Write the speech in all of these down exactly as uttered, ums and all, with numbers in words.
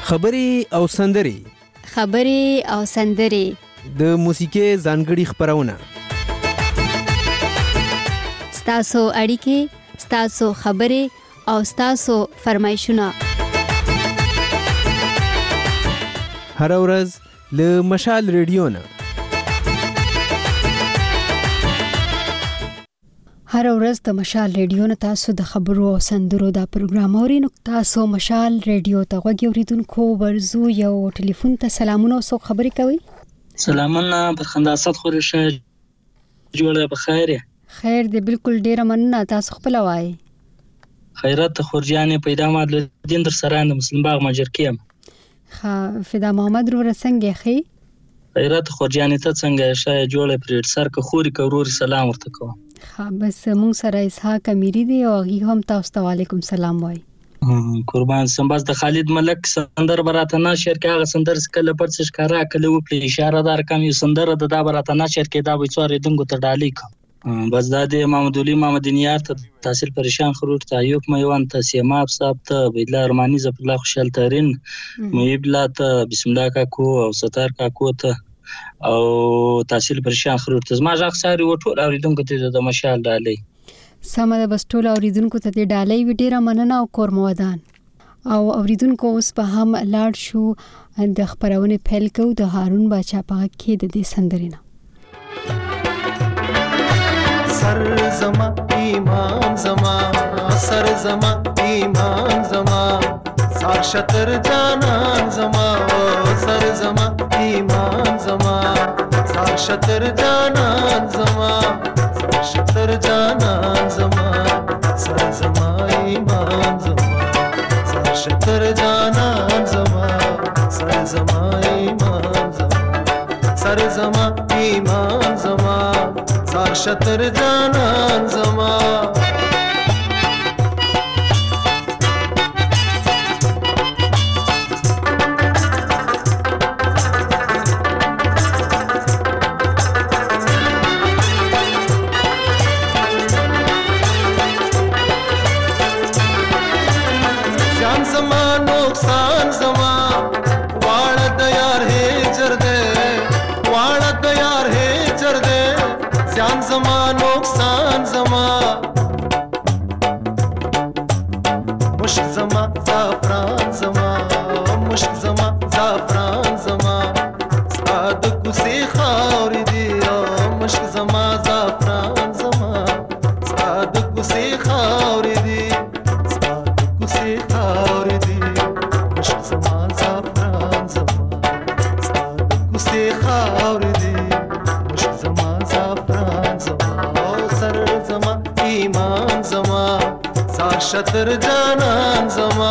خبرې او سندرې خبرې او سندرې د موسیقۍ ځانګړي خبرونه ستاسو اړیکې ستاسو خبرې او ستاسو فرمایشونه هر ورځ له مشال ریډیو نه هر ورځ د مشال ریډیو نه تاسو د خبرو او سندرو دا پروګرام اورئ. نو تاسو مشال ریډیو ته غوږ اوریدونکو ورزو یو ټلیفون ته سلامونه او څوک خبرې کوي؟ سلامونه پر خنداسات خورشه جوړه بخیر. خیر دی بالکل ډیره مننه. تاسو خپل وایي؟ خیرات خورجانې پیدا ماد دین در سره د مسلم باغ ماجر کیم. ها فدا محمد رو څنګه خي؟ خیرات خورجانې ته څنګه شای جوړه پر سر که خوري کوروري سلام ورته کوم. ها بس مون سره اسحاق امیری دی او هغه هم تاسو ته وعلیکم سلام وای. قربان سم. بس د خالد ملک سندر براته ناشر کې هغه سندر کله پرڅ ښکارا کله و په اشاره دار کم یو سندر د دا براته ناشر کې دا به څوره دنګو ته ډالې کو. بس دا د محمد علي محمد نیار ته تحصیل پریشان خرور ته ایوب میوان ته سیماب صاحب ته بیدلا ارمانی زف الله خوشال ترین محب الله ته بسم الله کاکو او ستار کاکو ته او تحصیل پریشان خرور ته زما ځخ ساري وټول اوریدونکو ته د مشال ډالې سمه د بس ټول اوریدونکو ته د ډالۍ وډیره مننه او کورمودان او اوریدونکو اوس په هم لاړ شو د خبرونه پیل کو د هارون باچا په کې د دې سندرینه. سر زما ایمان زما سر زما ایمان زما سار شتر جانان زما سر زما ایمان زما سار شتر جانان زما سار شتر جانان زما سر زما ایمان زما سار شتر جانان زما سر زما ایمان زما سر زما ایمان زما سار شتر جانان زما زیان زما نقصان زما واړه د یار هجر دے واړه د یار هجر دے زیان زما نقصان زما مشک زما زعفران زما مشک زما زعفران زما ستاد کوسي خاورې دي مشک زما زعفران زما ستاد کوسي خاورې دي ستاد کوسي خاورې دي مشک زما زعفران زما ستاد کوسي خاورې دي مشک زما زعفران زما سر زما ایمان زما سار شتر جانان زما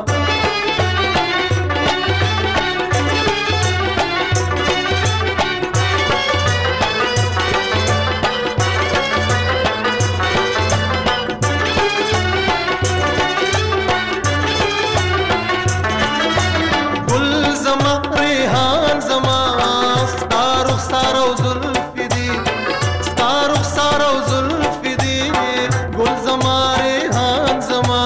گل زما ریحان زما ستارو سارو زلف دی ستارو سارو زلف دی گل زما ریحان زما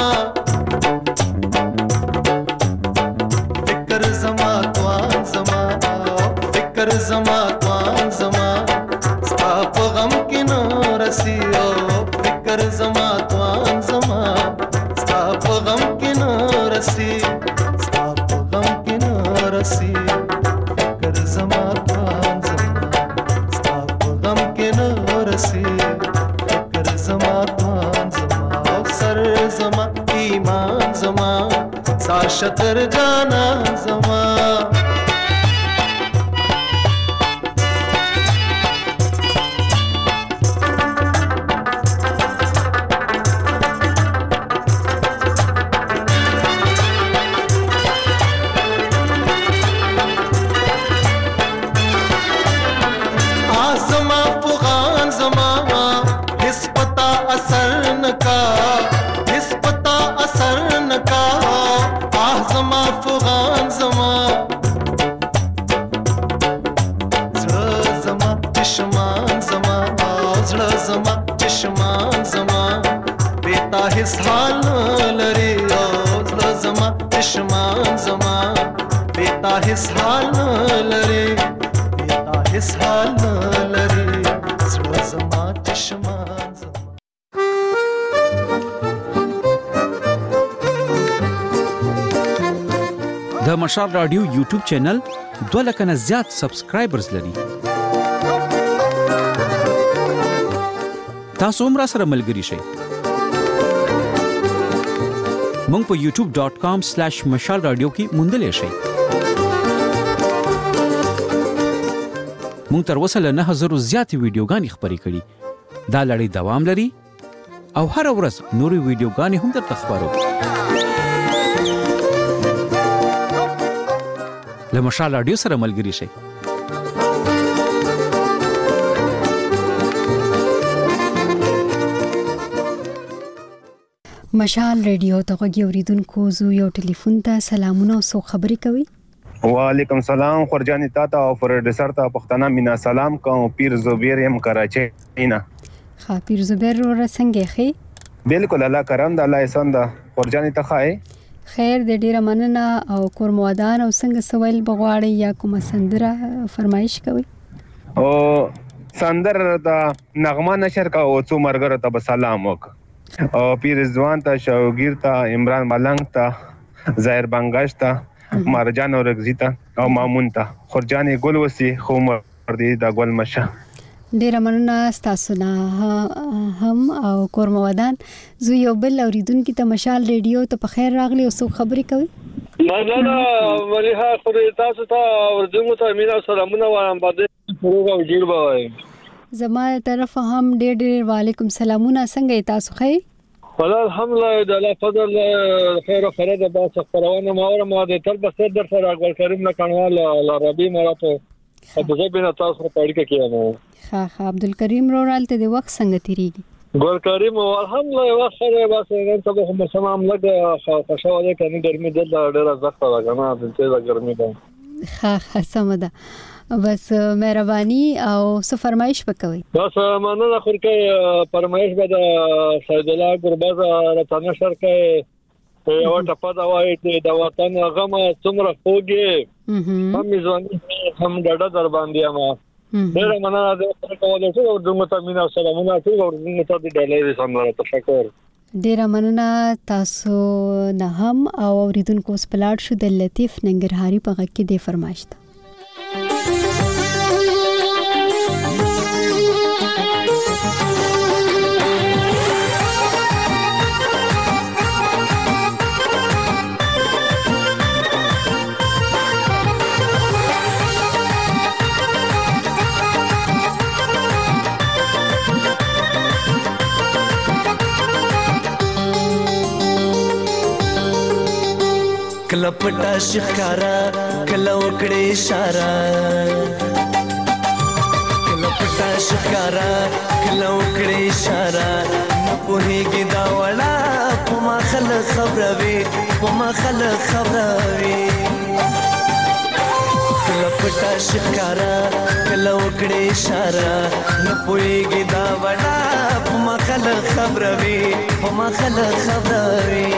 فکر زما توان زما فکر زما توان زما ستا په غم کې نو رسی فکر زما توان زما ستا په غم کې نو رسی ستا په غم کې نو رسی فکر زما توان زما ستا په غم کې نو رسی فکر زما توان زما سر زما ایمان زما سار شتر جانان زما افغان زما زړه زما چشمان زما زړه زما چشمان زما بیتا هیڅ حال لري زړه زما چشمان زما دا هیڅ حال نه لري دا هیڅ حال نه لري زړه زما چشمان زما. د مشال رادیو یوټیوب چینل دوه لکه نه زیات سبسکرایبرز لري. تاسو هم را سره ملګري شئ. مونږ په یوټیوب ډاٹ کام سلیش مشال رادیو کې موندلای شئ. مونږ تر اوسه له نه هزارو زیاتې ویډیوګانې خپرې کړي. دا لړۍ دوام لري او هر ورځ نورې ویډیوګانې هم درته خپرو. له مشال رادیو سره ملګري شئ. مشال ریډیو ته غوږی اوریدونکو زو یو ټلیفون ته سلامونه او سو خبرې کوي. وعلیکم سلام خورجانی تاته او پروډوسر ته پښتنه مینا سلام کوم. پیر زبیر يم کراچي نه. ها پیر زبیر ور څنګه خې؟ بالکل الله کرم د الله احسان ده. خورجانی ته خای خیر د ډیره مننه او کورموادان او څنګه سوال بغواړي یا کوم سندره فرمایش کوي؟ او سندر د نغمه نشر کا او څو مرګره ته سلام وک او پیر ځوان ته شوګیر ته عمران ملنګ ته ظاهر بنگاش ته مرجان او رغزیتا او مامون ته خورجانی ګل وسی خو مردی د ګل مشه. ډیره مننه تاسو نه هم او کورموادان زو یو بل اوریدونکو ته مشال ریډیو ته په خیر راغلی او څو خبرې کوي. مننه مليحه خوري تاسو ته اوریدونکو ته مینا سلامونه وایم. باندې پروګرام جوړ وای زما طرف هم ډېر ډېر وعلیکم سلامونه. څنګه تاسو ښه؟ والله الحمدلله د الله فضل خیر او خیر ده. بس خبرونه ما اور ما د تر بس در سره ګل کریم نه کڼوال العربي مراته ابو زبینا تاسو په اړیکه کې نو. ها ها عبدالکریم رورالته د وخت څنګه تیریږي؟ ګل کریم الحمدلله وخت سره بس نن ته هم سلام لګ خوشاله کني ګرمي د ډېر زخه راغنه د څه ګرمي ده. ها ها سمده بس مهرباني او څه فرمایش وکوي. بس مننه خورکه فرمایش به د سید الله ګرباز راتنه شرکه یو ټپه دا وایي چې د وطن غم څومره خوږي هم ځواني هم ډډه در باندې ما ډېر مننه د کولو ټول دغه ته مینا سلامونه ټول دغه ته د ډالۍ سمره تشکر. ډیره مننه تاسو نه هم او اوریدونکو سپلاټ شو د لطیف ننګرهاري په غږ کې د فرمایش ته. کله پټه شخکارا کله وکړې اشاره کله پټه شخکارا کله وکړې اشاره نه پوهېږي دا وړه په ما خلک خبروي په ما خلک خبروي کله پټه شخکارا کله وکړې اشاره نه پوهېږي دا وړه په ما خلک خبروي په ما خلک خبروي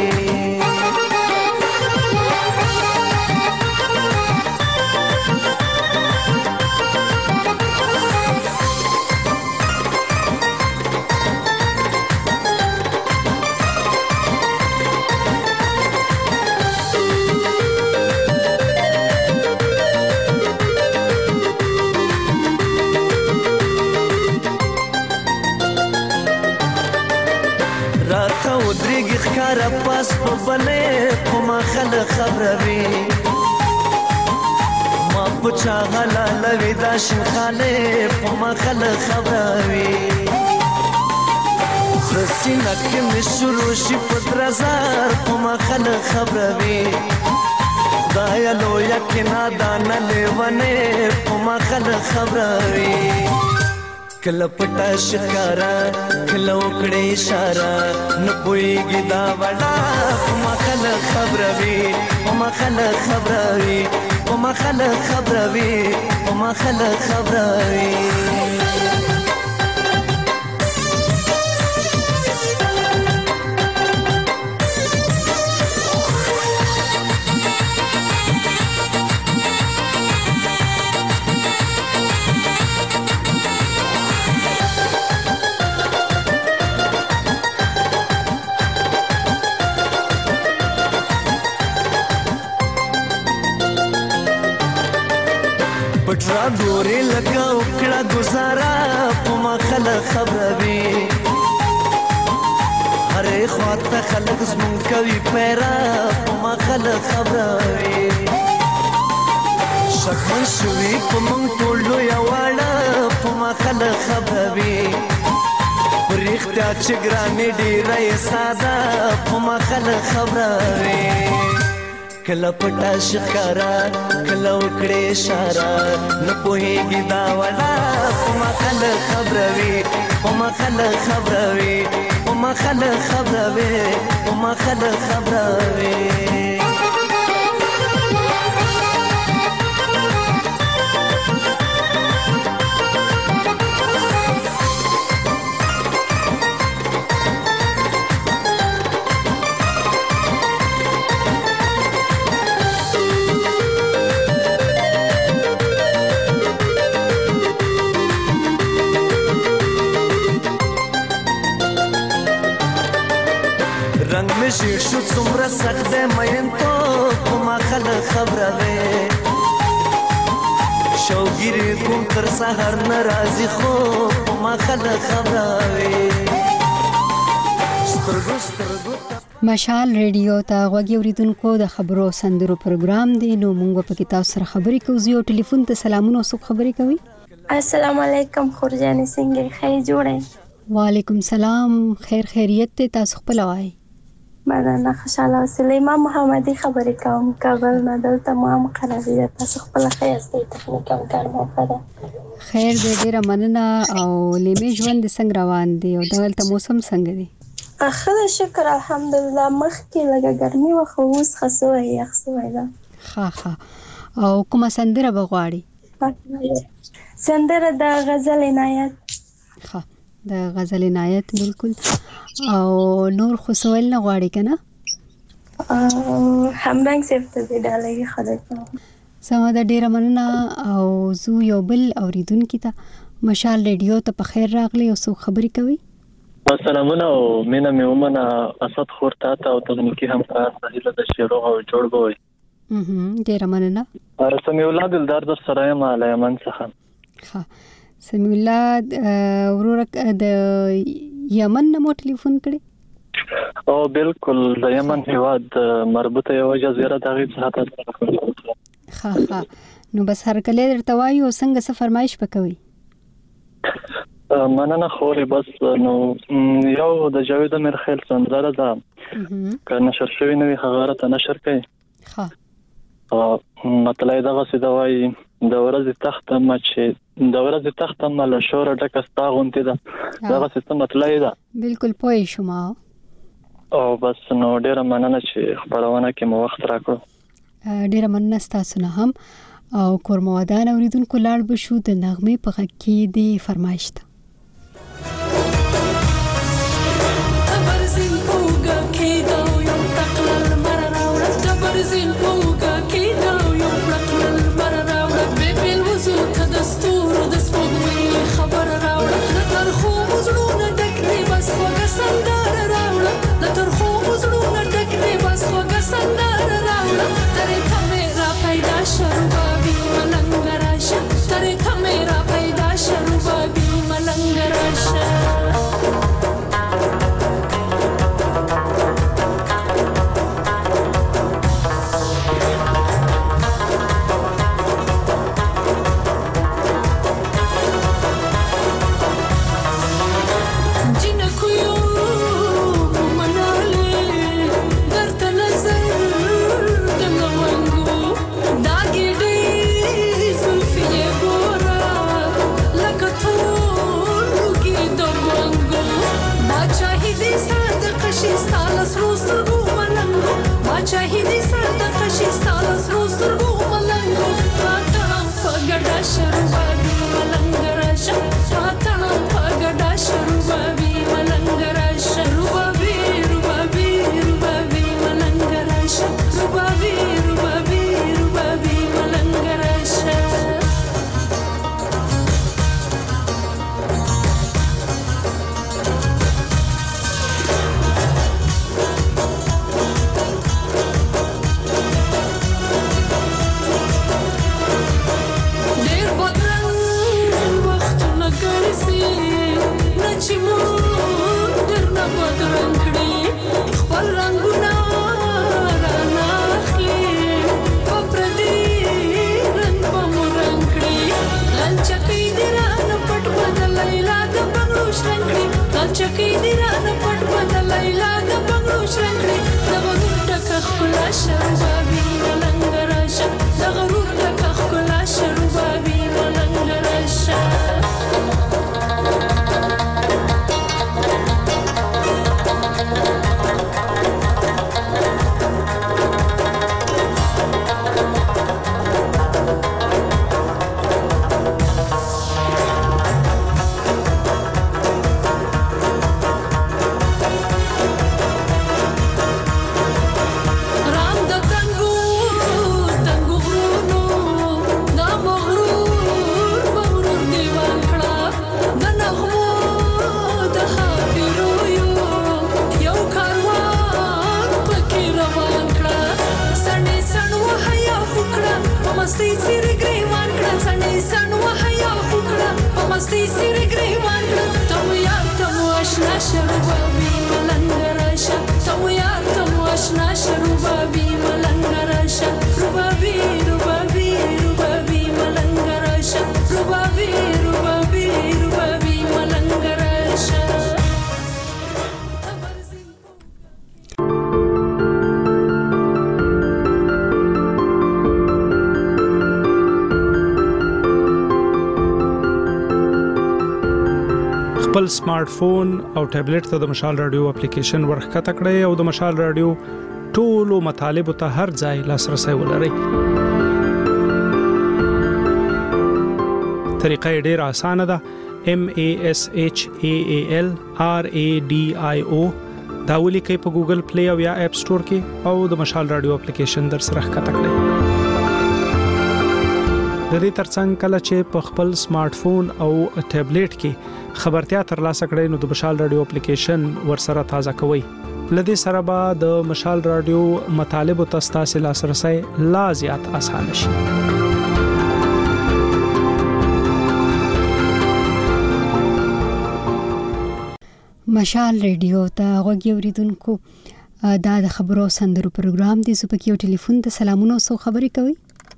خکارا پاس په بلې په ما خلک خبروي ما په چا غلا لوي دا شنخانې په ما خلک خبروي سسینه کې مې شروع شي په درزار په ما خلک خبروي خدایا لویه کې نادانه لیونې په ما خلک خبروي کله پټه شکارا کله وکړې اشاره نه پوهېږي دا وړه په ما خلک خبروي په ما خلک خبروي په ما خلک خبروي په ما خلک خبروي پټرا ګورې لکه وکړه گزارا په ما خلک خبروي هرې خواته خلک زمونږ کوي پیرا په ما خلک خبروي شکمن شوي په مونږ ټول لویه واړه په ما خلک خبروي په رښتیا چې ګرانې ډېره یې ساده په ما خلک خبروي کله پټه ښکارا کله وکړې اشاره نه پوهېږي دا ولا په ما خلک خبروي په ما خلک خبروي په ما خلک خبروي په ما خلک خبروي رنگ می شیر شد څومره سخت دی مین تو په ما خلک خبروي شوګیرې کوم تر سهار نه راځي خو په ما خلک خبروي سترګو سترګو مشال ریډیو ته غوږ اوریدونکو د خبرو سندرو پروګرام دی نو موږ په کې تاسو سره خبرې کوو یو ټلیفون ته سلامونه او خبرې کوي السلام علیکم خورجانې څنګه خیر جوړه وعلیکم سلام خیر خیریت ته تاسو خپل وای مننه خوشاله سلیمان محمدي خبرې کوم کابل نه دلته ما مقرري ده تاسو خپل خیاستي تخنیک هم کارمو کړه خیر دې ډیره مننه او لیمه ژوند څنګه روان دی او دلته موسم څنګه دی اخره شکر الحمدلله مخکې لږه ګرمي و خو اوس خسوه یخ سوی ده ها ها او کومه سندره بغواړي سندره د غزل عنایت ها د غزل عنایت بالکل او نور خو سوال نه غواړي کنه همرنګ سیفته دی ډالۍ خلک سم د ډیره مننه او زو یو بل اوریدونکو ته مشال ریډیو ته په خیر راغلی او سو خبرې کوي سلامونه او مینا مې ومنه اسد خور تا ته او تخنیکی همکار سهیله د شیرو او جوړ بوي هم ډیره مننه سمي الله دلدار در سره یم علی من څخه ها سمي الله ورور د یمن نمو ټلیفون کړي او بالکل د یمن هیواد مربوطه یو جزیره د غیب څخه تاسو ها ها نو بس هر کله درته وایو څنګه څه فرمایش وکوي مننه خوري بس نو یو د جاوید امیر خیل سندره ده که نشر شوی نوی هغه ته نشر کړي ها مطلب دغه څه دی وای د ورځې تخت مچ د ورځې تخت مل شور ډکه ستا غونتی ده دغه څه مطلب ده بالکل پوه شوم او بس نو ډیره مننه چې خبرونه کې مو وخت راکړو ډیره مننه تاسو نه هم او کورموادان اوریدونکو لاړ بشو د نغمه په غږ کې دی فرمایش ته شروع بابی ملنگ راشا تره تا میرا پیدا شروع بابی ملنگ مستی سیر گریوان تمو یار تمو آشنا شروبابی ملنگراشا تمو یار تمو آشنا شروبابی ملنگراشا روبابی روبابی روبابی ملنگراشا روبابی روبابی روبابی ملنگراشا خپل سمارټ فون او ټابلیټ ته د مشال رادیو اپلیکیشن ورخکته کړئ او د مشال رادیو ټولو مطالبه ته هر ځای لاسرسي ولرئ. طریقه ډیره اسانه ده. M A S H A A L R A D I O دا ولیکئ په ګوګل پلی او یا اپ سٹور کې او د مشال رادیو اپلیکیشن در سره ښکته کړئ. د دې ترڅنګ کله چې په خپل سمارټ فون او ټابلیټ کې خبرتیا ترلاسه کړئ نو د مشال رادیو اپلیکیشن ورسره تازه کوئ. لدې سره به د مشال رادیو مطالب او تاسو لاسرسي لا زیات اسانه شي. مشال رادیو ته غوږی اوریدونکو دا د خبرو سندرو پروګرام دی. زه پکې یو ټلیفون ته سلامونه او خبرې کوي.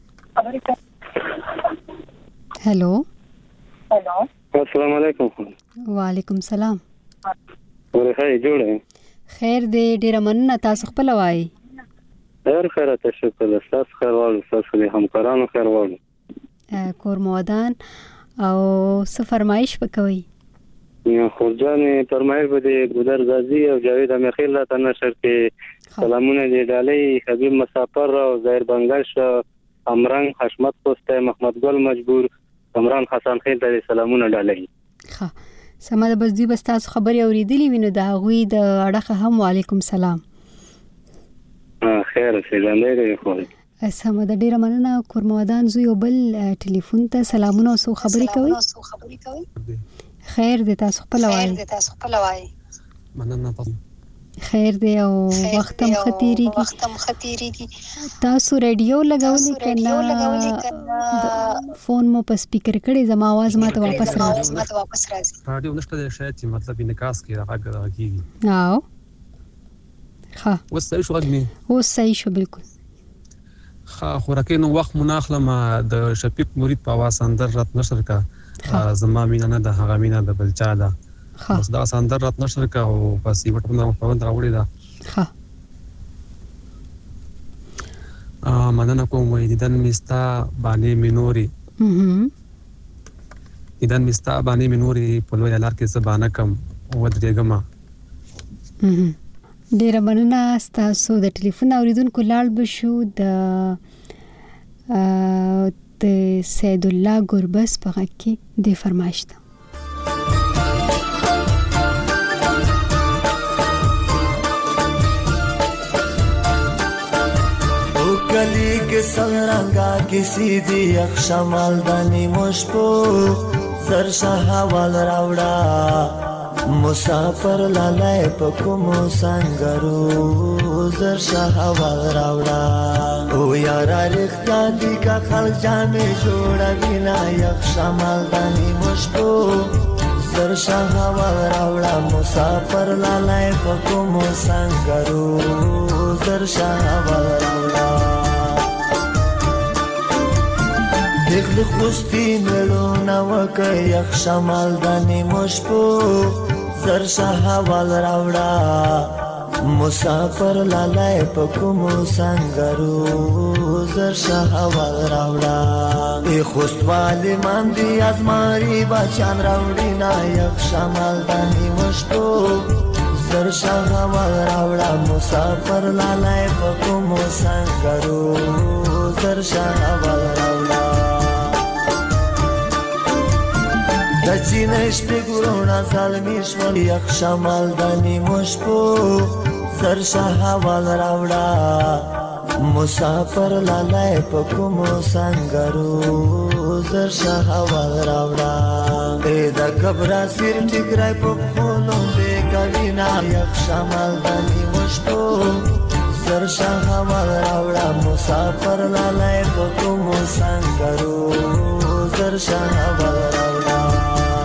هلو هلو السلام علیکم. وعلیکم السلام. ورته جوړه خیر دې ډیر مننه. تاسو خپل وایي. ډیر خیر ته شکر. تاسو خیر والو. تاسو دې همکارانو خیر والو. کور مودان او څه فرمایش وکوي. یا خورجانې فرمایش به دې ګودر غازی او جاوید امیرخیل ته نشر کې سلامونه دې ډالۍ حبیب مسافر او ظاهر بنگش امرنګ حشمت پوسټه محمد ګل مجبور عمران حسن خیل ته سلامونه ډالۍ. ښه سمه ده. بس دوی بس تاسو خبرې اوریدلې وینو دا غوي د اړخه هم وعلیکم سلام. ها خیر سلامونه دې خو سمه ده. ډیره مننه. کورمودان زوی او بل ټلیفون ته سلامونه او خبرې کوي. خیر دې تاسو خپل وایي. خیر دې تاسو خپل وایي. مننه. خیر دی او وختم خطیریږي. وختم خطیریږي. تاسو رادیو لګولې کنه فون مو په سپیکر کړي زما आवाज ماته واپس راځي. ماته واپس راځي. رادیو نشته شاید چې مطلب انعکاس کوي راغږ راګي. او ها اوس صحیح شو غږ. اوس صحیح شو بالکل. ها خوراکې نو وخت مناخله ما د شفیق مرید په आवाज اندر رات نشر کا زما مینا نه د هغه مینا د بلچا ده. بس دا ساندر رات نشر کا او بس یو ټول نو په وند راوړی دا. ها ا مننه کوم وې ددن مستا باندې مینوري. هم ددن مستا باندې مینوري په لوی لار کې زبانه کم او درېګما. هم ډیر مننه. تاسو د ټلیفون اوریدونکو لاړ بشو د د سید الله ګربس په غږ کې د فرمایش ده. गली के संरंगा किसी दी अक्षमाल दानी मुश्पो सरशाह वाल रावड़ा मुसाफर लालाए पकुमो संगरू सरशाह वाल रावड़ा ओ यारा रिख्ता दी का खल जाने जोड़ा बिना अक्षमाल दानी मुश्पो सरशाह वाल रावड़ा मुसाफर लालाए पकुमो संगरू सरशाह वाल रावड़ा دخل خوستی ملونا وکه یک شمال دانی مشپو زرشا حوال راوڑا مسافر لالای پکمو سنگرو زرشا حوال راوڑا ای خوست والی من دی از ماری بچان راوڑی نا یک شمال دانی مشپو زرشا حوال راوڑا مسافر لالای پکمو سنگرو زرشا حوال راوڑا دچینش بگرونا ظالمیش ولی یک شمال دانی مشپو سرشا حوال راوڑا مسافر لالای پکمو سنگرو زرشا حوال راوڑا ایدا کبرا سیر ٹکرائی پکھولوں دے کبینا یک شمال دانی مشپو سرشا حوال راوڑا مسافر لالای پکمو سنگرو زرشا حوال راوڑا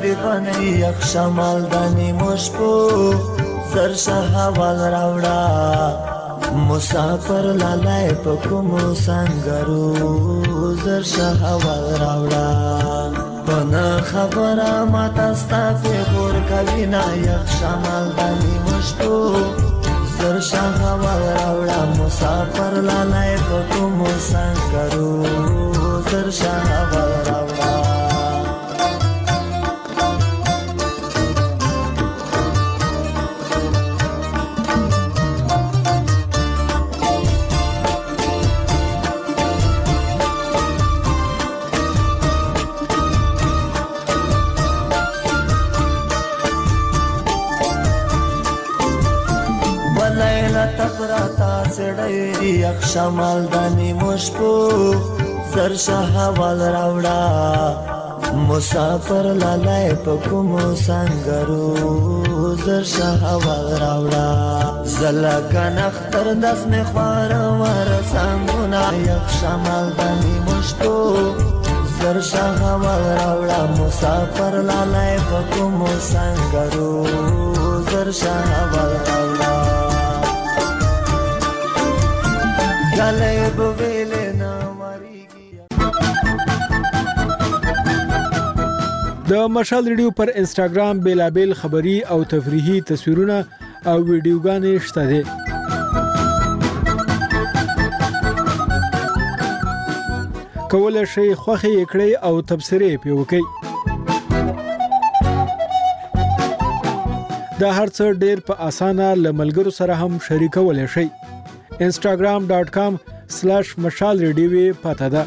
بنی یک شمال دنی مشپو سرشه حوال راوڑا مسافر لالای پکمو سنگرو زرشه حوال راوڑا پنا خبره ماتستا فی غور کوینا یک شمال دنی مشپو زرشه حوال راوڑا مسافر لالای پکمو سنگرو زرشه حوال راوڑا تفراتا سڑی یک شمال دنی مشپو سرشه حوال راوڑا مسافر لالای پکمو سنگرو زرشه حوال راوڑا زلکن اختر دست می خوار ور سنگونا یک شمال دنی مشپو زرشه حوال راوڑا مسافر لالای پکمو سنگرو زرشه حوال راوڑا د مشال ریډیو پر انسټاګرام بیلابل خبری او تفریحي تصویرونه او ویډیوګانې شته دي. کولای شئ خوښي کړئ او تبصرې پې وکړئ. دا هر څه ډېر په اسانه له ملګرو سره هم شریکولی شئ. instagram dot com slash مشال ریډیو پته ده.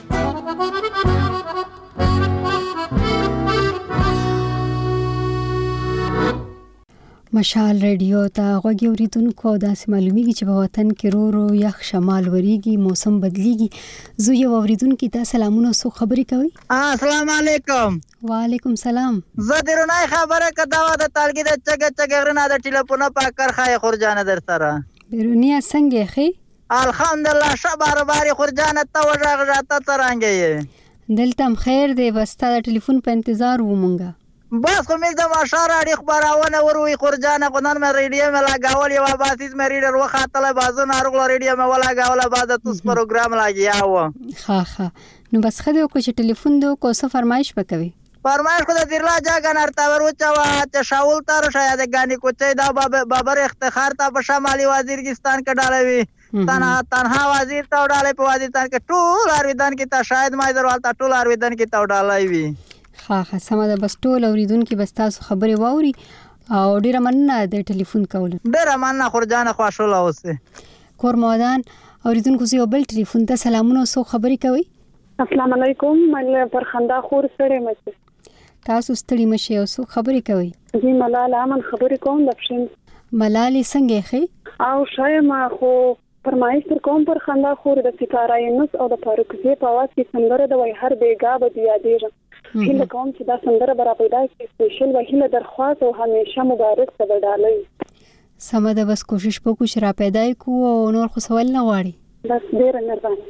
مشال ریډیو ته غوږی اوریدونکو داسې معلومیږي چې په وطن کې رو رو یخ شمال وریږي موسم بدلیږي. زه یو اوریدونکو ته سلامونه سو خبرې کوي. السلام علیکم. وعلیکم سلام. زه درنه خبره کډاوه د تالګي د چګ چګرنا د ټلیفون په کار خای خورجانه در سره. بیرونیه څنګه خې؟ الحمدلله شبار باري خورجانه ته وژغ راته څنګه یې؟ دلته خیر دی بس تا د ټلیفون په انتظار ومنګه. بس خو مې د ماشاره اړ خبرونه وروي خورجانه قنن مې ریډیو مې لاګاول یو باسیز مې ریډر وخاتله بازو نارغله ریډیو مې ولاګاوله بعد تاسو پروګرام لاګیا و. ها ها نو بس خدای کو چې ټلیفون دو کو څه فرمایش وکوي. فرمایش خو د دیرلا جاګه نرتا ورچا وا چې شاول تر شاید غاني کوچې دا بابر افتخار ته په شمالي وزیرستان کې ډالوي تنها تنها وزیر ته ډالې په وزیرستان کې ټول ارویدان کې ته شاید ما درواله ټول ارویدان کې ته ډالای وي. ها ها سم ده بس ټول اوریدونکو بس تاسو خبرې واوري او ډیره مننه د ټلیفون کول. ډیره مننه خورجانه خوشاله اوسه. کورمودان اوریدونکو زیو بل ټلیفون ته سلامونه سو خبرې کوي. السلام علیکم مله پر خندا خور سره مشه. تاسو ستړي مشه او سو خبرې کوي. جی ملال امن خبرې کوم لپشن. ملالي څنګه خې؟ او شاید ما خو فرمایش تر کوم پر خندا خور د ستاره نس او د فاروقزی په واس کې څنګه د وای هر بیګا به یادېږي. هله کوم چې دا څنګه برابر پیدا کې سپیشل وهله درخواست او همیشه مبارک سره ډالۍ. سمه ده بس کوشش وکړو چې را پیدا کو او نور خو سوال نه غواړي. بس ډیر مهرباني.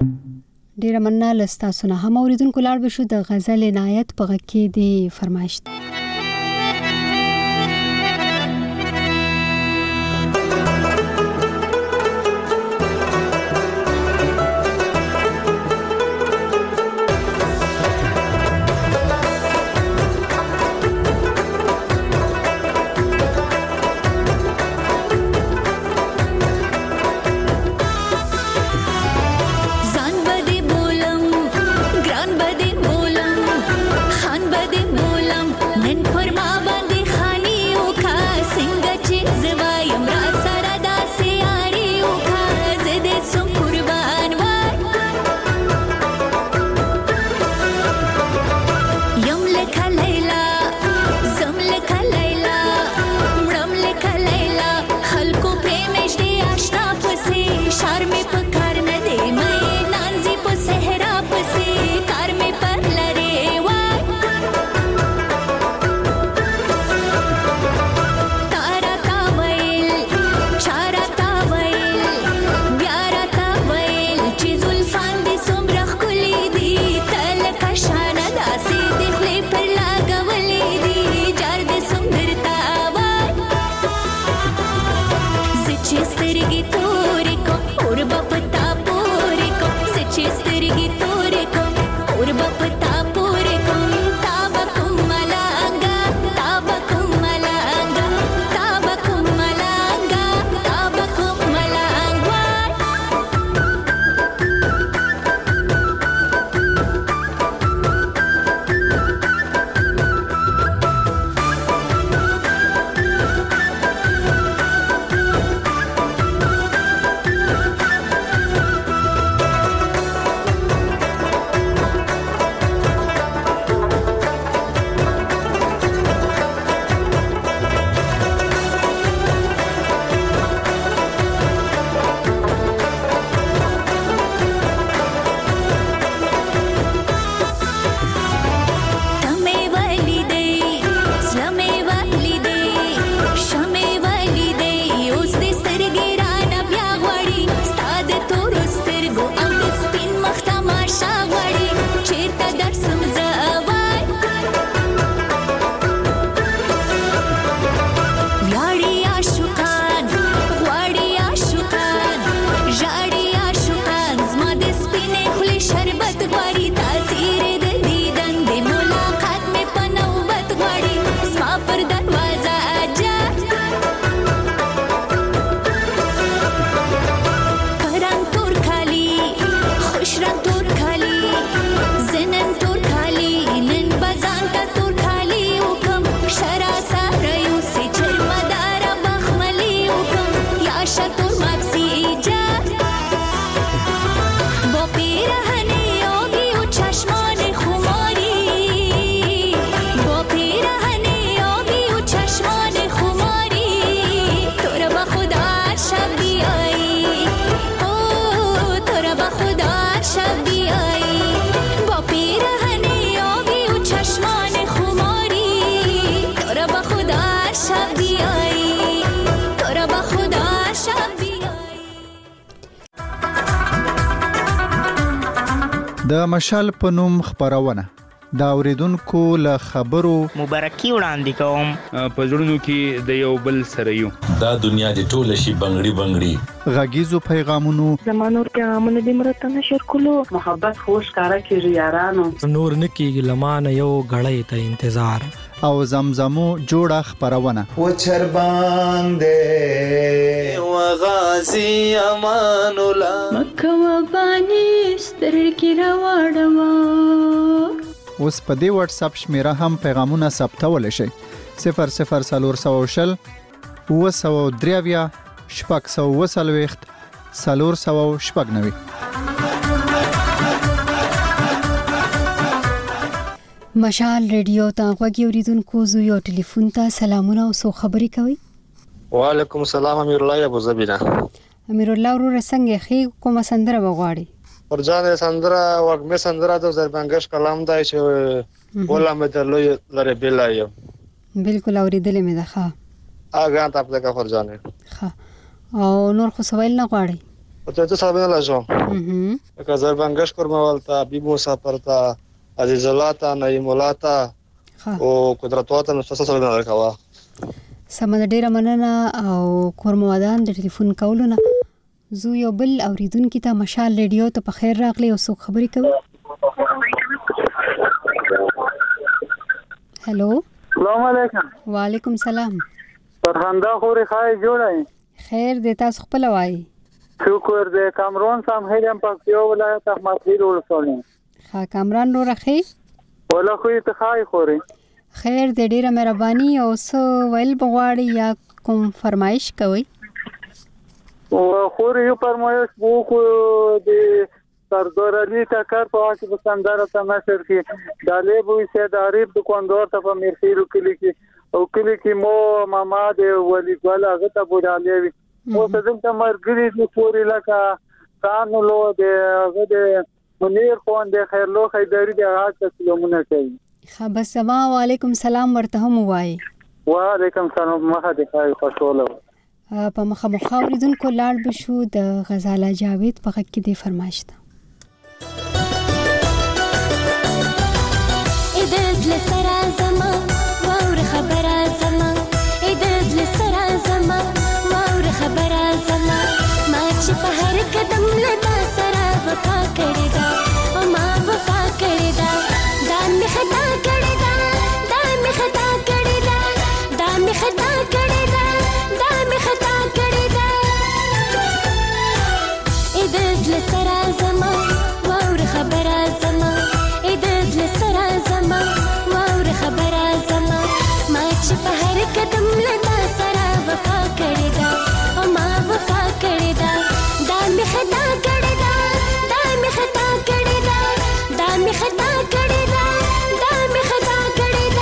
ډیر مننه لستا سونه هم اوریدونکو لاړ بشو د غزل عنایت په غږ کې دی فرمایش. Then د مشال په نوم خبرونه دا اوریدونکو له خبرو مبارکي وړاندې کوم په زړونو کې د یو بل سره یو دا دنیا د ټوله شي بنگړي بنگړي غږیزو پیغامونو زمانور پیغامونه د مرته نشر کولو محبت خوش کارا کیږي یارانو نور نکیږي لمانه یو غړې ته انتظار او زمزمو جوړه خبرونه و چر باندې و غازی امان الله مکه و بانی سترګې راوړم اوس په دې واتس اپ شمیره هم پیغامونه ثبتول شي صفر صفر سلور سو شل و سو دریویا شپږ سو وسلويخت سلور سو شپږ نوي مشال ریډیو ته غوږی اوریدونکو زو یو ټلیفون ته سلامونه او سو خبري کوي وعلیکم السلام امیر الله ابو زبینا امیر الله ورو څنګه خې کومه سندره وغواړي ورځان سندره وګمه سندره د زربنګش کلام دای چې ولا مدلو لره بلایو بالکل اوریدلې مې ده ښه اګه تاسو کا فرجانه ښه او نور خو سوال نه غواړي ته ته صاحب نه لژو اه که زربنګش کورمولتا بي مسافر تا عزیز الله تا نعیم الله تا او قدرت وته نو تاسو سره نه راکوا سمه ډیره مننه او کورموادان د ټلیفون کولونه زو یو بل اوریدونکو ته مشال ریډیو ته په خیر راغلی او څو خبرې کوي هالو السلام علیکم وعلیکم السلام فرخنده خوري خای جوړای خیر دې تاسو خپل وای شکر دې کامرون سم هلم پکتیو ولایت احمد خیر ولسونه ها کامران رو راخی ولا خو ته خای خوري خیر دې ډیره مهرباني او سو ویل بغواړي یا کوم فرمایش کوي او خوري یو فرمایش بو کو د سردار علي ټکر په واکه په سندره تماشر کې دالې بو سي داريب د کوندور ته په مرخيرو کلی کې او کلی کې مو ماما د ولي ګل هغه ته بوډالې وي مو څه څنګه مرګري د پوری لکه قانون لو د هغه د منیر خون د خیرلو خیداری د هغه تسلیمونه کوي خبر سما وعلیکم سلام ورته هم وای وعلیکم سلام مخه د خای خوشاله په مخه مخاوریدونکو لاړ بشو د غزاله جاوید په غږ کې دی فرمایش ده ادز لسرا زما واور خبره زما ادز لسرا زما واور خبره زما ما چې په هر قدم لدا سره وفا کړی دا او ما وفا کړی دا دا می خطا کړی دا دا می خطا کړی دا دا می خطا کړی دا دا می خطا کړی دا ادز لسرا زما واور خبره زما ادز لسرا زما واور خبره زما ما چې په هر قدم لدا سره وفا کړی دا او ما وفا کړی دا دا می خطا کړی دا دا می خطا کړی دا دا می خطا کړی دا دا می خطا کړی دا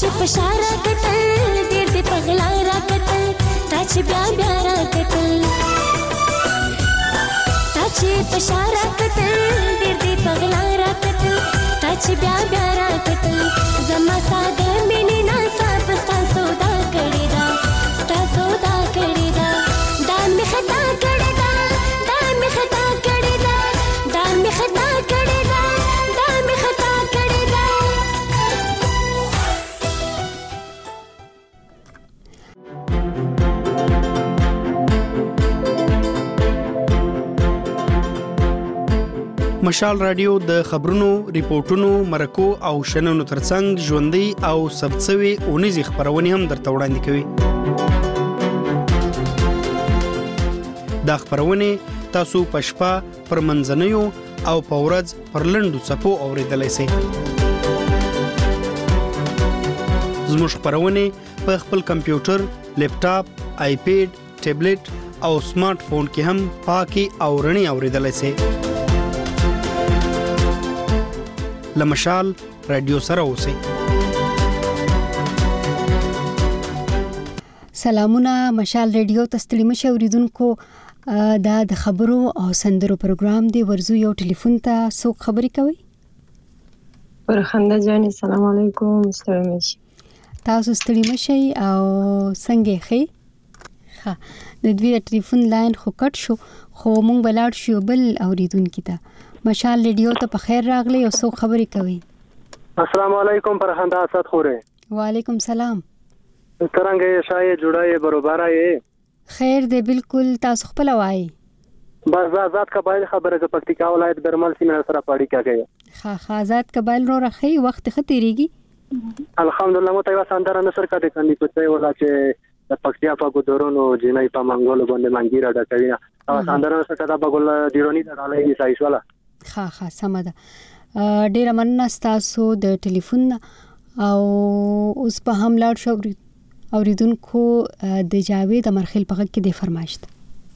چې پشارا کتل ډېر دې پغلا را کتل تا چې بیا بیا را کتل تا چې پشارا کتل ډېر دې پغلا را کتل تا چې بیا بیا را کتل زما ساده مینې ناسا پستا سودا کړې دا ستا سودا کړې دا دا مې خطا کړې دا دا مې خطا کړې دا دا مې خطا کړې دا دا مې خطا کړې دا مشال رادیو د خبرونو، ریپورتونو، مرکو او شننو ترڅنګ ژوندۍ او ثبتسوي اونیزې خبرونه هم درته وړاندې کوي. دا خبرونه تاسو په شپه پر منځنیو او په ورځ پر لنډو څپو اوریدلای شئ. زموږ خبرونه په خپل کمپیوټر، لیپټاپ، آیپیډ، ټابلیټ او سمارټ فون کې هم پاکي او رڼي اوریدلای شئ. لمشال رادیو سره اوسئ. سلامونه مشال رادیو ته ستړي مشه اوریدونکو. دا د خبرو او سندرو پروګرام دی. ورزو یو ټلیفون ته څوک خبرې کوي؟ فرخنده جان السلام علیکم. ستړي مشه. تاسو ستړي مشه او څنګه ښه؟ ها د دوی ټلیفون لاین خو کټ شو خو مونږ بلاړ شو بل اوریدونکو ته. مشال رادیو ته په خیر راغلی او څوک خبرې کوي؟ السلام علیکم فرخنده اسد خوره. وعلیکم سلام. څنګه یې شای جوړای برابر یې؟ خیر دی بالکل. تاسو خپل وایي؟ بس آزاد قبایل خبره د پکتیکا ولایت برمل سیمه سره پاړی کاږي. ها ها آزاد قبایل رو راخی وخت ختیریږي. الحمدلله مو ته وساندره نصر کا د کندي کوڅه ولا چې د پکتیا په ګورونو جنای په منګولو باندې منګیره ډکوي. او ساندره نصر کا د بغل دیرونی ته علی سایس والا. ها ها سم ده. ډیره مننه تاسو د ټلیفون او اوس په هم لاړ شو اوریدونکو د جاوید امرخیل په غږ کې د فرمایش ده.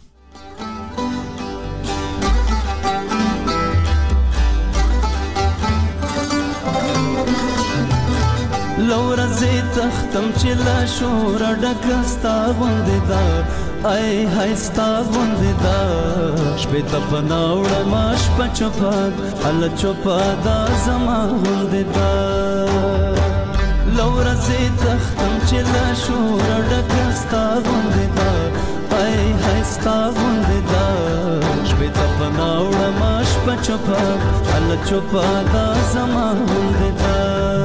لورا زی تختم چې لا شور ډکستا غوندې دا ای هاي ستا غوندې دا شپې ته پناوړه ماش پچپاد ال چوپا دا زما غوندې دا لورا زی تختم چې لا شور ډکستا غوندې دا ای هاي ستا غوندې دا شپې ته پناوړه ماش پچپاد ال چوپا دا زما غوندې دا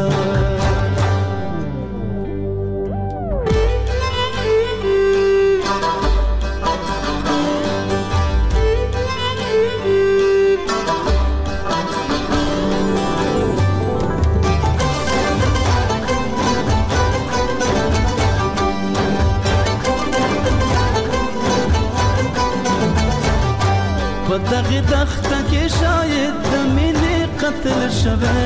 دغه دخته کې شاید د مینې قتل شوه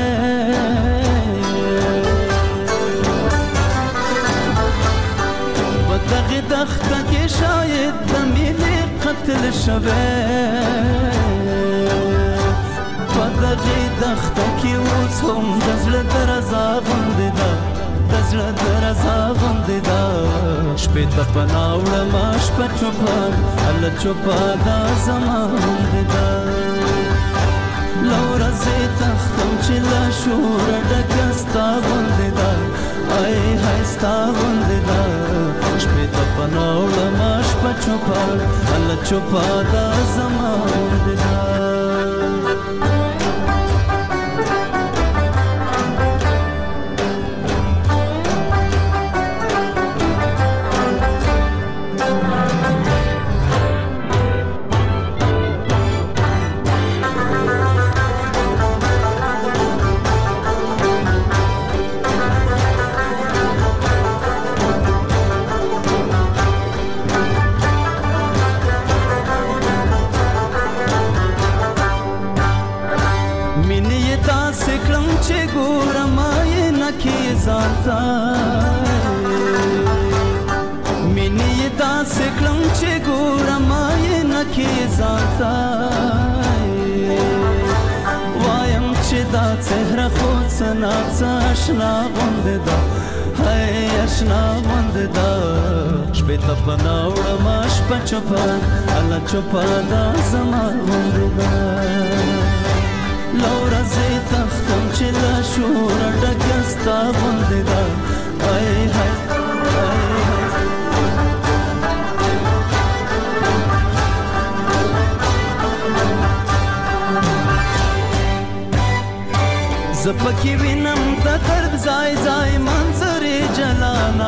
په دغه دخته کې شاید د مینې قتل شوه په دغه دخته کې اوس هم د زړه درزا غوندې ده د زړه درزا غوندې ده شپې ته پناوړه ما شپه چوپه هله چوپه دا زما غوندې ده له ورځې تختم چې له شوره ډکه ستا غوندې ده ای های ستا غوندې ده شپې ته پناوړه ما شپه چوپه هله چوپه دا زما غوندې ده مینې داسې کړم چې ګورم یې نکې ځانته وایم چې دا څهره خو سنا آشنا غوندې دا هاي آشنا غوندې دا شپې ته پناه وړم شپه چوپه الله چوپه دا زما غوندې دا له ورځې تختم چې له شوره ډکه ستا غوندې دا هاي هاي زپکی وینم د درد ځای ځای منظرې جلانا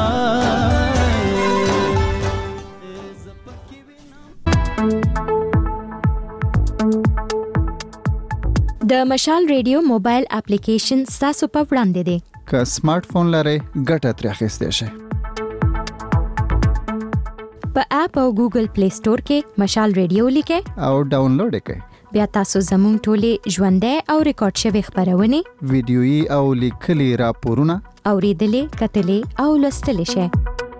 د مشال ریډیو موبایل اپلیکیشن تاسو په وړاندې دی که سمارټ فون لرئ ګټه ترې اخیستی شئ په اپ او ګوګل پلی سٹور کې مشال ریډیو لیکئ او ډاونلوډ یې کړئ بیا تاسو زموږ ټولې ژوندۍ او ریکارډ شوي خبرونه ویډیويي او لیکلي راپورونه اوریدلې کتلې او لوستلې شئ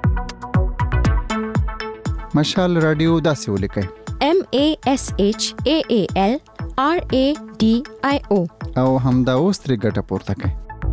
مشال رادیو داسې ولیکئ M A S H A A L R A D I O او همدا اوس ترې ګټه پورته کړئ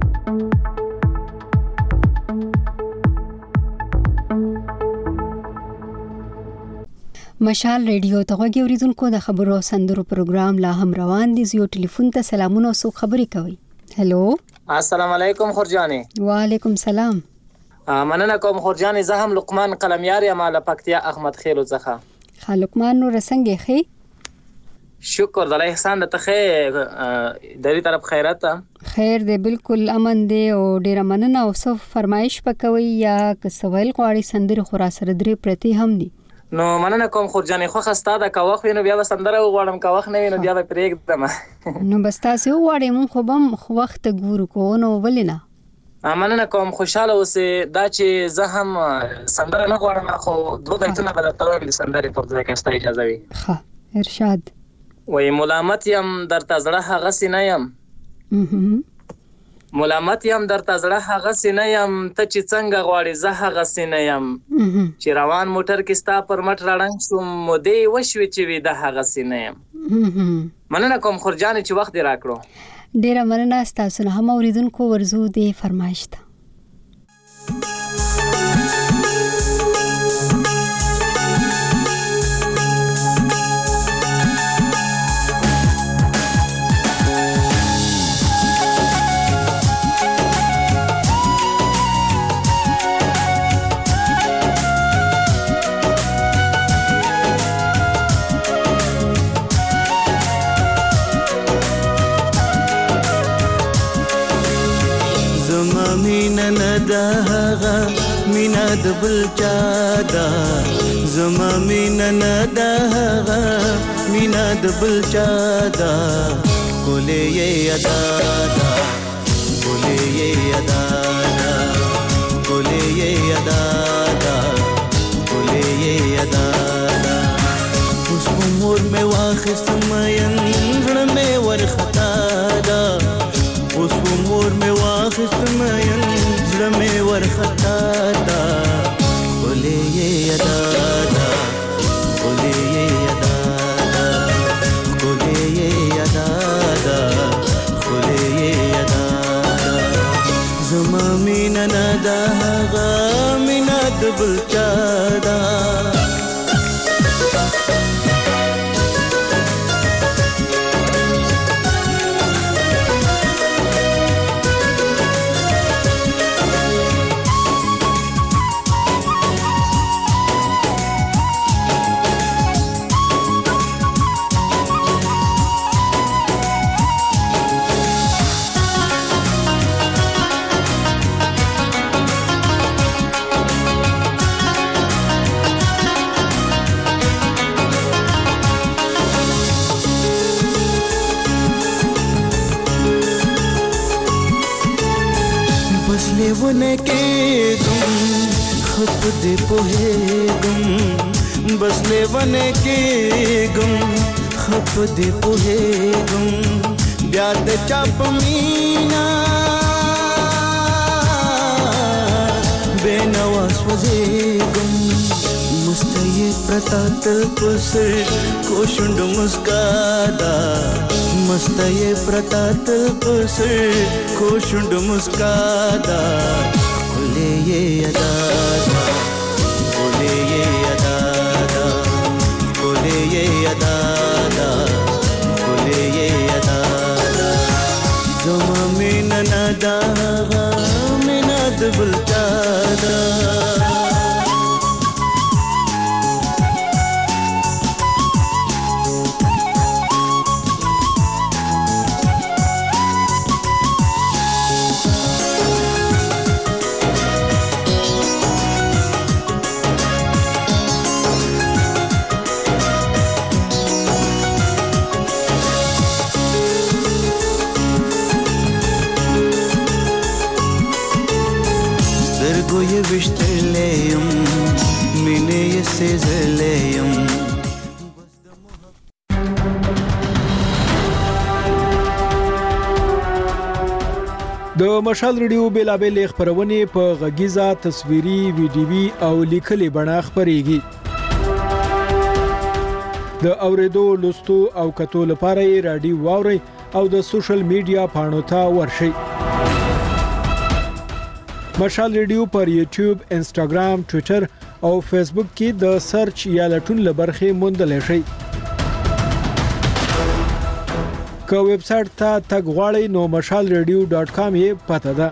مشال ریډیو ته غوږی اوریدونکو د خبرو سندرو پروګرام لا هم روان دي زیو ټلیفون ته سلامونه او سو خبري کوي هلو السلام علیکم خورجانې وعلیکم سلام مننه کوم خورجانې زه هم لقمان قلمیار یم له پکتیا احمد خیلو څخه لقمان نو رسنګ خې شکر د الله احسان د تخې د دې طرف خیرات خیر دې بالکل امن دې او ډیر مننه او څو فرمایش پکوي یا که سوال غواړي سندره خورا سره درې پرتی هم دي نو مننه کوم خورجانې خو خسته دا کا وخت نو بیا سندره غواړم کا وخت نه وینم بیا به پرېږدم نو بس تاسو غواړئ مون خو بم وخت ګورو کو نو ولینا مننه کوم خوشاله اوسې دا چې زه هم سندره نه غواړم خو دوه بیتونه به درته د سندرې په ځای کې ست اجازه وي ها ارشاد وای ملامت یم درته زړه هغه سینه یم ملامت یم درته زړه هغه سینه یم ته چې څنګه غواړې زه هغه سینه یم چې روان موټر کې ستا پر مټ راړنګ شوم مودې وشوې چې وي د هغه سینه یم مننه کوم خورجانې چې وخت دې راکړو ډیره مننه ستاسو نه هم اوریدونکو ورزو دې فرمایش ته دغه مینا د بل چا دا زما مینا نه دغه مینا د بل چا دا ګولې یې ادا دا ګولې یې ادا دا ګولې یې ادا دا ګولې یې ادا دا اوس عمر مې واخستم ین غړ مې ورختا دا اوس عمر مې واخستم ین زړه ورختا دا ګولې یې ادا دا ګولې یې ادا دا ګولې یې ادا دا ګولې یې ادا زما مینا نه دا هغه مینا د بل چا دا ونه کېږم خپ دې پوهېږم بس لیونه کېږم خپ دې پوهېږم بیا د چا په مینا بې نوا سوځېږم مسته یې پرته تل په سر کو شونډو مسکا ده मस्तये प्रतातल पसर खोशुंड मुस्कादा खुले ये अदादा खुले ये अदादा खुले ये अदादा खुले ये अदादा जमा में ननादा में नाद बुलतादा ये विश्तलेयम मिने ये सेजलेयम د مشال ریډیو بیلابل خبرونه په غږیزه تصویري ویډیوي او لیکلي بڼه خبريږي د اوریدو لوستو او کتو لپاره رادیو واوري او د سوشل میډیا پاڼو ته ورشي مشال ریډیو پر یوټیوب، انسټاګرام، ټوئیټر او فیسبوک کې د سرچ یا لټون لبرخه موندل شي. که ویب سټ ته تګ غواړئ نو مشال ریډیو ډاټ کام یې پته ده.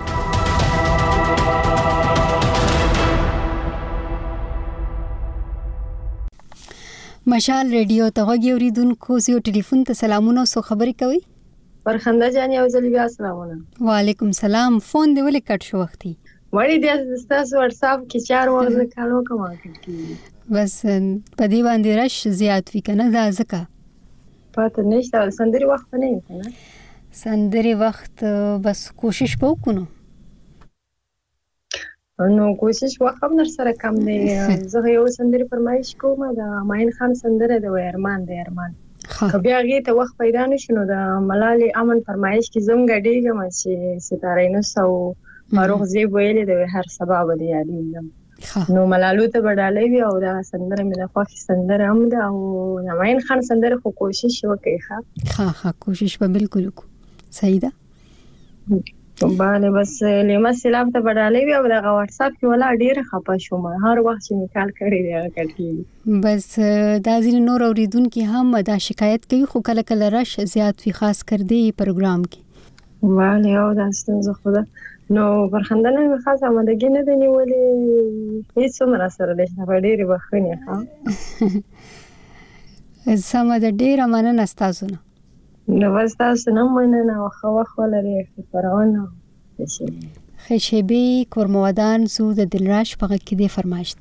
مشال ریډیو ته غوږی اوریدونکو زیو ټلیفون ته سلامونه او خبرې کوي. فرخنده جان یو ځل بیا سلامونه. وعلیکم سلام. فون دی ولې کټ شو وختي؟ وړي د تاسو واتس اپ کې چار وغه کالو کوم کړی. بس په دې باندې رش زیات وی کنه دا ځکه. پته نشته سندري وخت نه کنه. سندري وخت بس کوشش وکړو. نو کوشش وکم نر سره کم دی. زه یو سندري فرمایش کوم دا ماین خان سندره د ارمان دی ارمان. بیا غي ته وخت پیدا نشو د ملالي امن فرمایش کې زم غډېګم چې ستاره نو سو فاروق زیب ویلې د هر سبب دی یادیم نو ملالو ته بدالې وی او دا سندره مې د خوښ سندره هم ده او نماین خان سندره خو کوشش وکړي ښه ها ها کوشش به بالکل وکړو صحیح ده باندې بس لیما سلام ته بدالې وی او دا واتس اپ کې ولا ډیره خپه شوم هر وخت چې نکال کړی دی کړی بس دا ځین نور اوریدونکو هم دا شکایت کوي خو کله کله رش زیات وی خاص کړ دی پروګرام کې والي او دا ستاسو خدا نو برخندنه مې خاصه آمادګي نه دی نیولې هیڅ عمر سره لښه ډېری بخښنه ها سم د ډېر مننه تاسو نه نو تاسو نه مننه خو خو لري فرعون خشبي کورمودان زو د دلراش په کې دی فرمایشت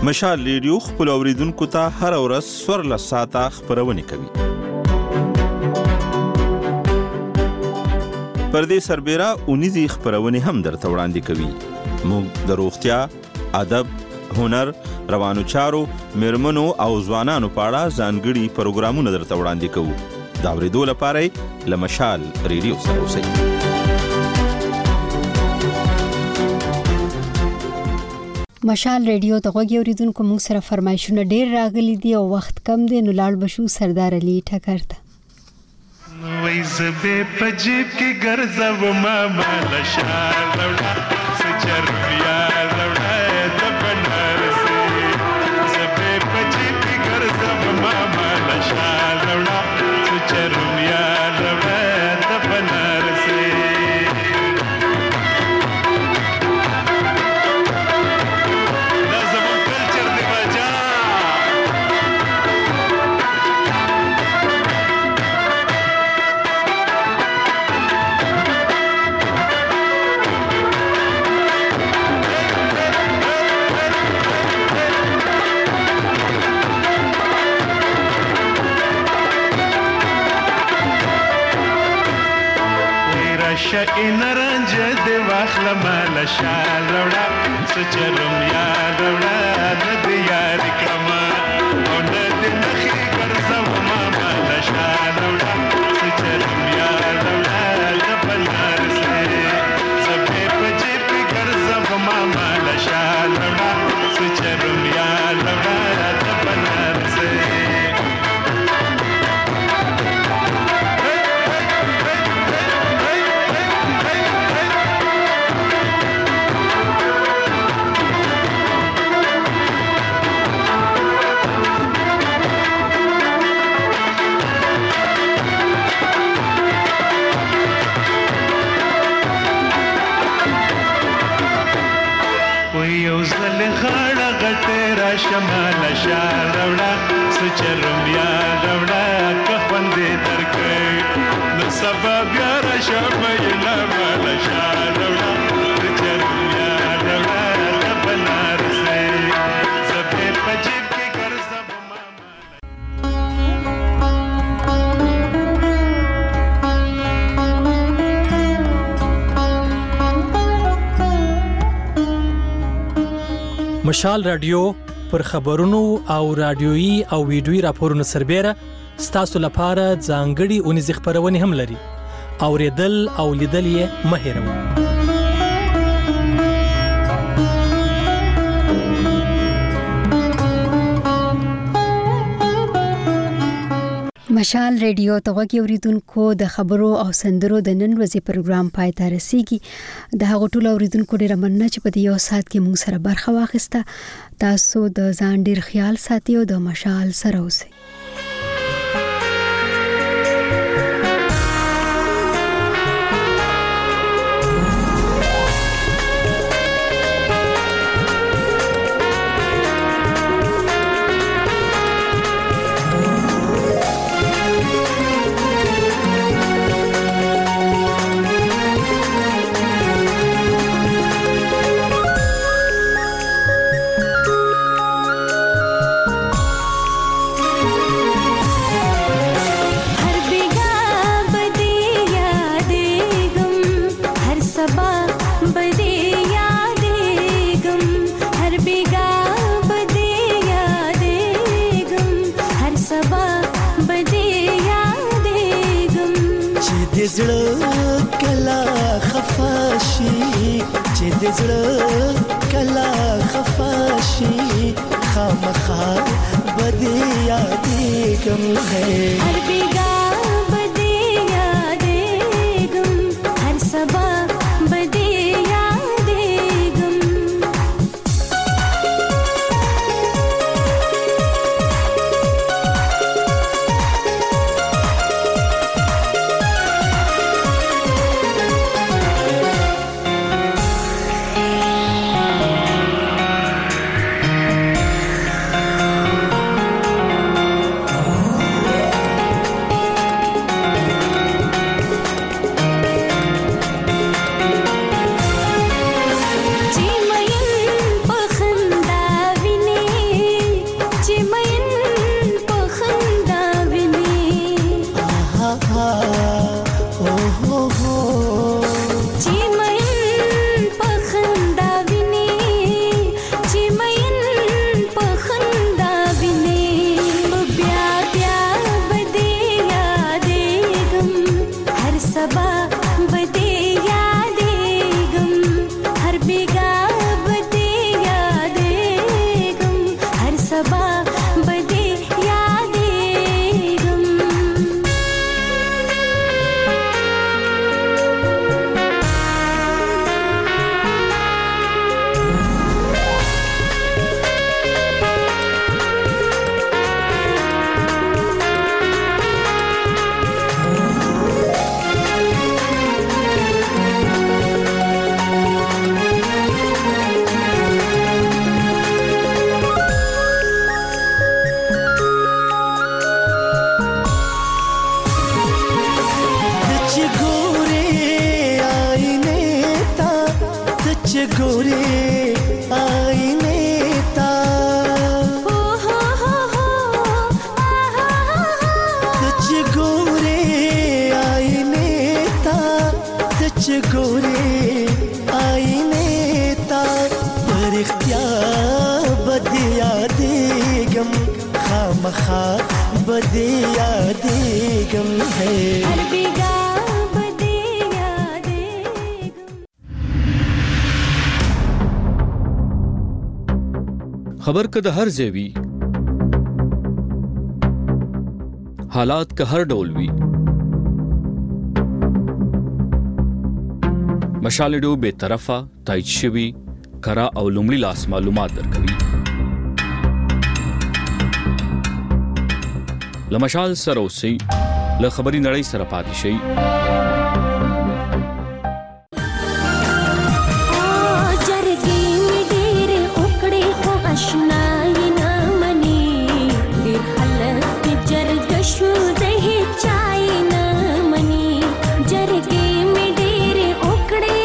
مشال ریډیو خپل اوریدونکو ته هر ورځ څوارلس ساعته خبرونه کوي. پر دې سربېره اونیزي خبرونه هم درته وړاندې کوي. موږ د روغتیا، ادب، هنر، روانو چارو، میرمنو او ځوانانو په اړه ځانګړي پروګرامونه درته وړاندې کوو. دا اورېدو لپاره له مشال ریډیو سره اوسئ. مشال ریډیو ته غوږی اوریدونکو موږ سره فرمایشونه ډېر راغلي دي او وخت کم دی، نو لاړ بشو سردار علي ټکر ته. وای زبې په جیب کې ګرځو ما مال شال روړا سچر بیا روړا د بنارسي زبې په جیب کې ګرځو ما مال شال روړا سچر بیا روړا د بنارسي شئ نرنج د واخل مال شال روړا سچرم یا روړا د یار کما او د نخي ګرځو ما مال شال روړا سچرم یا روړا د بنارسي زبې په جیب ګرځو ما مال شال روړا سچرم یا روړا د بنارسي شمال شال روړا سچرم یا روړا کفندې درکې نو سبب یا شمال مال شال روړا سچرم یا روړا د بنارسي زبې په جیب کې ګرځم مشال رادیو پر خبرونو او رادیويي او ویډیويي راپورونو سربېره ستاسو لپاره ځانګړي اونیزي خبرونه هم لري. اوریدل او لیدل یې مه هېروئ. مشال ریډیو ته غوږی اوریدونکو د خبرو او سندرو د نن ورځې پروګرام پای ته رسیږي. د هغو ټولو اوریدونکو ډېره مننه چې په دې یو ساعت کې موږ سره برخه واخیسته. تاسو د ځان ډېر خیال ساتئ او د مشال سره اوسئ. زړه کلا خفاشي چې د زړه کلا خفاشي خامخا بدی یادې کوم هر بیگا بدی یادې کوم هر سبا بدی یادې کوم بدی یادېږم خامخا بدی یادېږم هر بیګا بدی یادېږم. خبر که د هر ځای وي، حالات که هر ډول وي، مشال ډو به طرفه تایید شوی کرا او لومړی لاس معلومات درکوي. لمشال سره اوسئ، له خبري نړۍ سره پاتې شئ. جرګې مې ډېرې وکړې خو اشنایي نه مني. ډېر خلک د جرګه شو د هېچا یې نه مني. جرګې مې ډېرې وکړې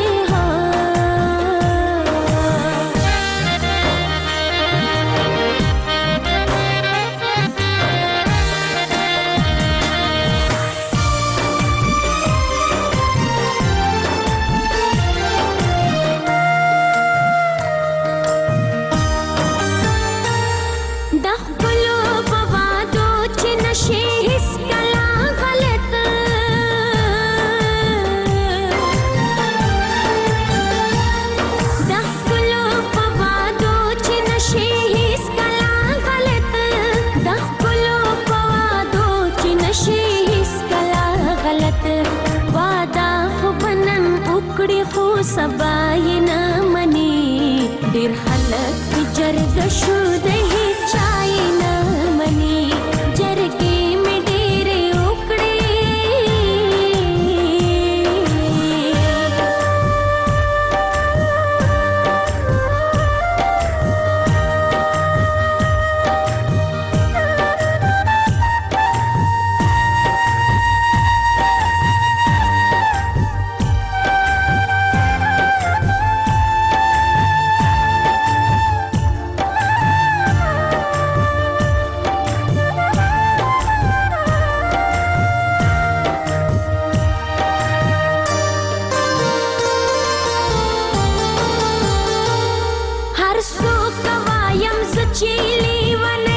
سبا یې نه مني. ډېر خلک د جرګه شو د هېچا یې نه مني. جرګې مې ډېرې وکړې هر څوک وایم زه چې لیونی